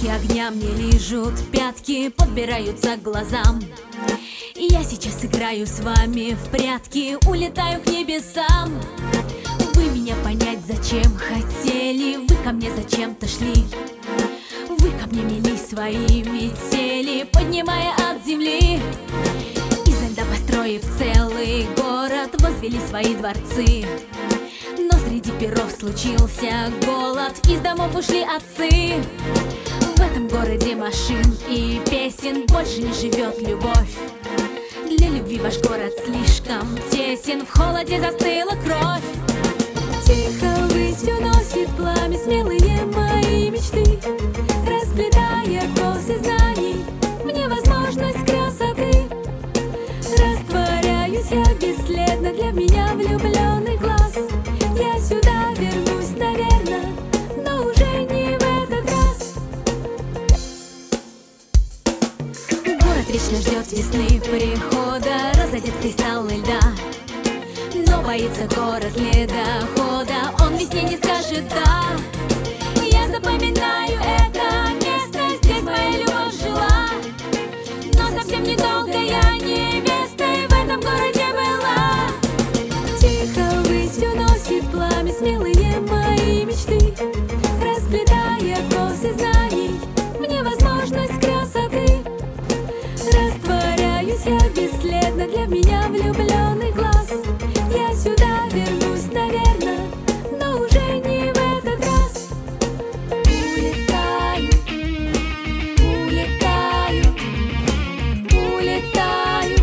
огня мне лижут пятки, подбираются к глазам. И я сейчас играю с вами в прятки, улетаю к небесам. Вы меня понять зачем хотели, вы ко мне зачем-то шли. Вы ко мне мели свои метели, поднимая от земли. Изо льда построив целый город, возвели свои дворцы. Но среди перов случился голод, из домов ушли отцы. В этом городе машин и песен больше не живет любовь. Для любви ваш город слишком тесен, в холоде застыла кровь. Тихо ввысь уносит пламя смелые мои мечты, расплетая косы знаний в невозможность красоты. Растворяюсь я бесследно для меня влюбленный глаз. Я сюда вернусь, наверное, но уже не в этот раз. Город вечно ждет весны прихода, разойдет кристаллы льда. Но боится город ледохода, он весне не скажет «да». Я запоминаю это место, здесь моя любовь жила. Но совсем недолго я невестой в этом городе была. Тихо ввысь уносит пламя смелые мои мечты, расплетая косы знаний в невозможность красоты. Растворяюсь я бесследно для меня влюбленный глаз. Я сюда вернусь, наверное, но уже не в этот раз. Улетаю, улетаю, улетаю,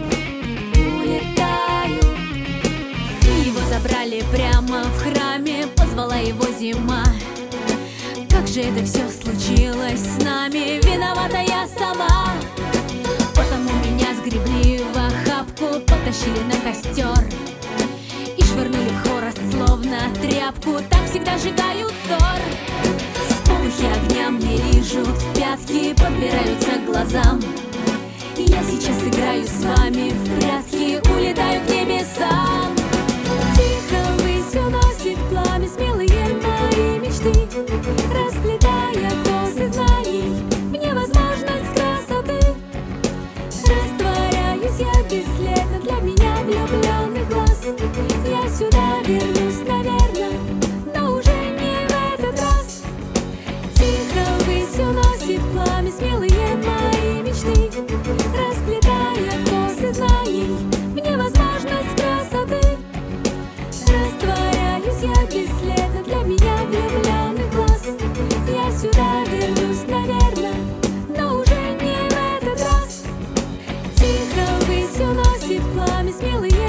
улетаю. Его забрали прямо в храме, позвала его зима. Как же это все случилось с нами, виновата я сама. Потому меня сгребли в охапку, потащили на костер и швырнули в хворост, словно тряпку. Так всегда сжигают ссор. Сполохи огня мне лижут пятки, подбираются к глазам. И я сейчас играю с вами в прятки, улетаю к небесам. Тихо ввысь уносит пламя смелые мои мечты, расплетая косы знаний в невозможность красоты. Растворяюсь я бесследно для меня влюбленный глаз. Я сюда вернусь, наверное, но уже не в этот раз. Тихо ввысь уносит пламя смелые мои мечты, расплетая косы знаний в невозможность красоты. Растворяюсь я бесследно для меня влюбленный глаз. Я сюда вернусь, наверное, но уже не в этот раз. Тихо ввысь уносит пламя смелые